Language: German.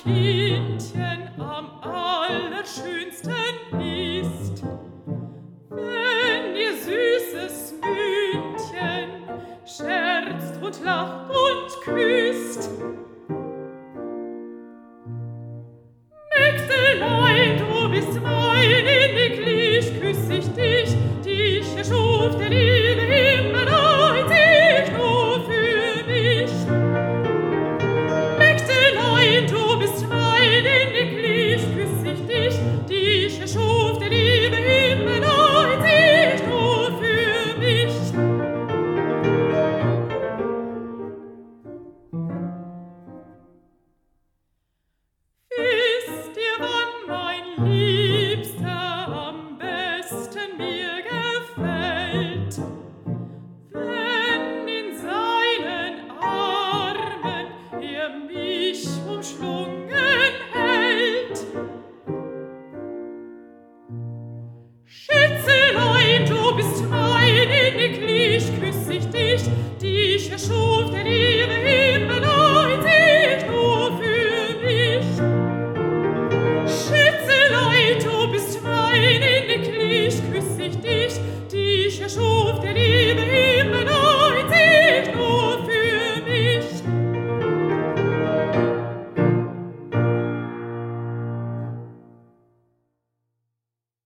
Kindchen am allerschönsten ist, wenn ihr süßes Mündchen scherzt und lacht und küsst. Mägdelein, du bist mein, inniglich küss ich dich, dich erschuf der liebe Himmel einzig nur für mich. Mägdelein, du bist mein, inniglich küss ich dich, dich erschuf der liebe Himmel einzig nur für mich. Wisst ihr, wann mein Liebster am besten mir gefällt? Wenn in seinen Armen er mich umschlungen